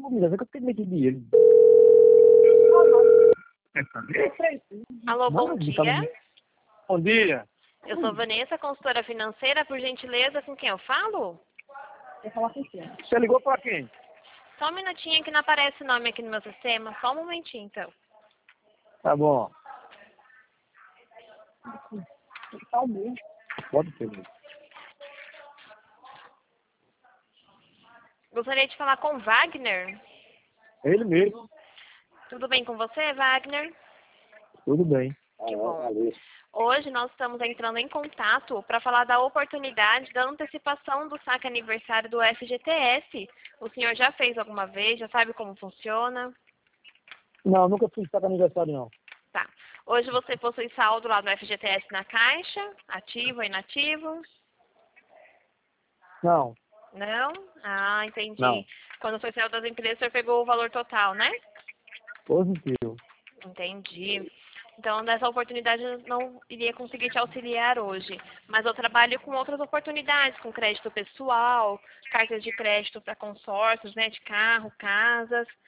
comigo, é que eu tenho medo de dinheiro. Alô, bom Não, dia. Bom dia. Eu sou Vanessa, consultora financeira. Por gentileza, com quem eu falo? Você ligou pra quem? Só um minutinho que não aparece o nome aqui no meu sistema. Só um momentinho, então. Tá bom. Pode ser. Gostaria de falar com Wagner. É ele mesmo. Tudo bem com você, Wagner? Tudo bem. Que bom. Hoje nós estamos entrando em contato para falar da oportunidade da antecipação do saque aniversário do FGTS. O senhor já fez alguma vez? Já sabe como funciona? Não, nunca fiz saco aniversário, não. Tá. Hoje você possui saldo lá no FGTS na Caixa? Ativo ou inativo? Não, Não? Ah, entendi. não. Quando foi saiu das empresas, o senhor pegou o valor total, né? Positivo. Entendi. Então, nessa oportunidade, eu não iria conseguir te auxiliar hoje. Mas eu trabalho com outras oportunidades, com crédito pessoal, cartas de crédito para consórcios, né, de carro, casas.